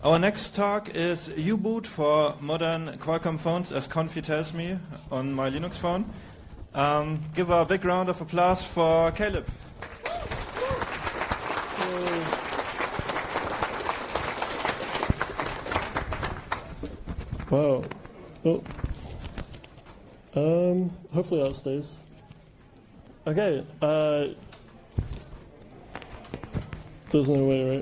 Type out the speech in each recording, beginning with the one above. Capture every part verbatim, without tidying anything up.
Our next talk is U-Boot for modern Qualcomm phones, as Confi tells me on my Linux phone. Um, give a big round of applause for Caleb. Wow. Oh. Um, hopefully that stays. Okay. Uh, there's no way, right?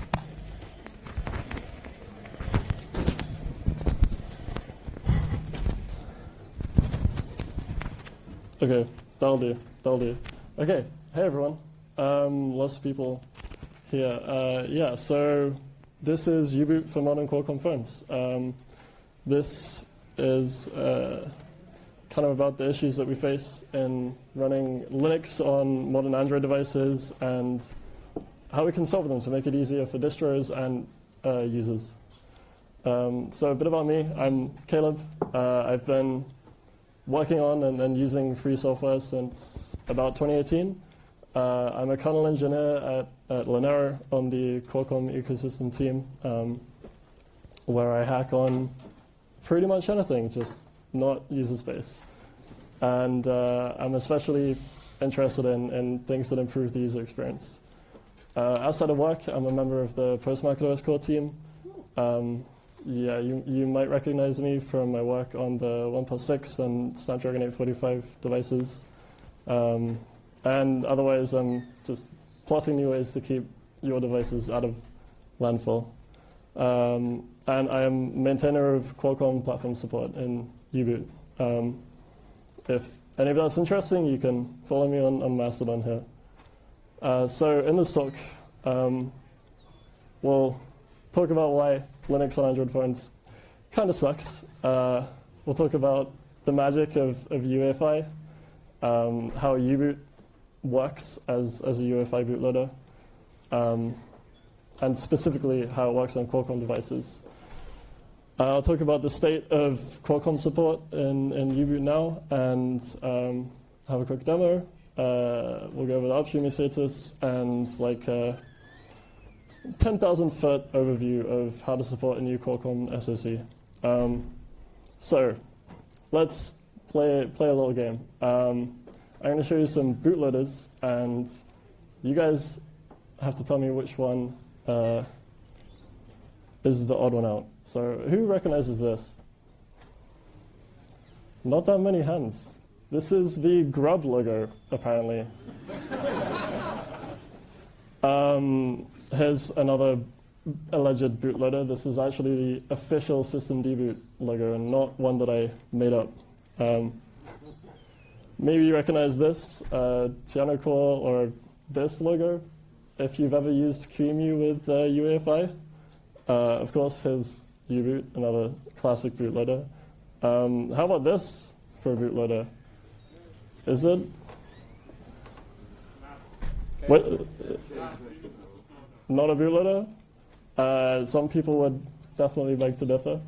Okay, that'll do, that'll do. Okay, hey everyone. Um, lots of people here. Uh, yeah, so this is U-Boot for modern Qualcomm phones. Um, this is uh, kind of about the issues that we face in running Linux on modern Android devices and how we can solve them to make it easier for distros and uh, users. Um, so a bit about me, I'm Caleb. Uh, I've been working on and, and using free software since about twenty eighteen. Uh, I'm a kernel engineer at, at Linaro on the Qualcomm ecosystem team, um, where I hack on pretty much anything, just not user space. And uh, I'm especially interested in, in things that improve the user experience. Uh, outside of work, I'm a member of the post-macOS core team. Um, Yeah, you, you might recognize me from my work on the OnePlus six and Snapdragon eight forty-five devices. Um, and otherwise, I'm just plotting new ways to keep your devices out of landfill. Um, and I am maintainer of Qualcomm platform support in U-Boot. Um, if any of that's interesting, you can follow me on, on Mastodon here. Uh, so in this talk, um, we'll talk about why Linux on Android phones kind of sucks. Uh, we'll talk about the magic of, of U E F I, um, how U-Boot works as, as a U E F I bootloader, um, and specifically how it works on Qualcomm devices. Uh, I'll talk about the state of Qualcomm support in, in U-Boot now and um, have a quick demo. Uh, we'll go over the upstream status and like uh, ten thousand foot overview of how to support a new Qualcomm S O C. Um, so let's play, play a little game. Um, I'm going to show you some bootloaders, and you guys have to tell me which one uh, is the odd one out. So who recognizes this? Not that many hands. This is the Grub logo, apparently. um, Here's another alleged bootloader. This is actually the official systemd boot logo and not one that I made up. Um, maybe you recognize this, uh, Tiano Core, or this logo, if you've ever used QEMU with uh, U E F I. Uh, of course, here's U-Boot, another classic bootloader. Um, how about this for a bootloader? Is it? What? Not a bootloader? Uh, some people would definitely beg to differ.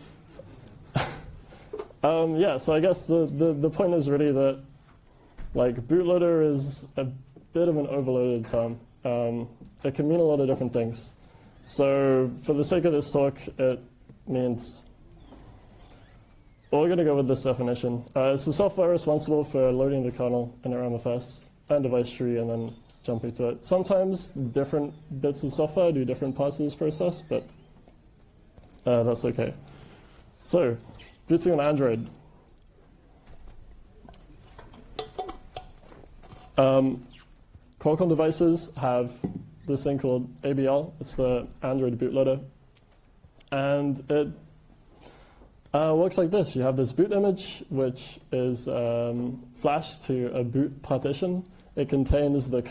um, yeah, so I guess the, the, the point is really that like bootloader is a bit of an overloaded term. Um, it can mean a lot of different things. So for the sake of this talk, it means, well, we're going to go with this definition. Uh, it's the software responsible for loading the kernel in R M F S and device tree and then jumping to it. Sometimes different bits of software do different parts of this process, but uh, that's okay. So, booting on Android. Um, Qualcomm devices have this thing called A B L. It's the Android bootloader. And it uh, works like this. You have this boot image, which is um, flashed to a boot partition. It contains the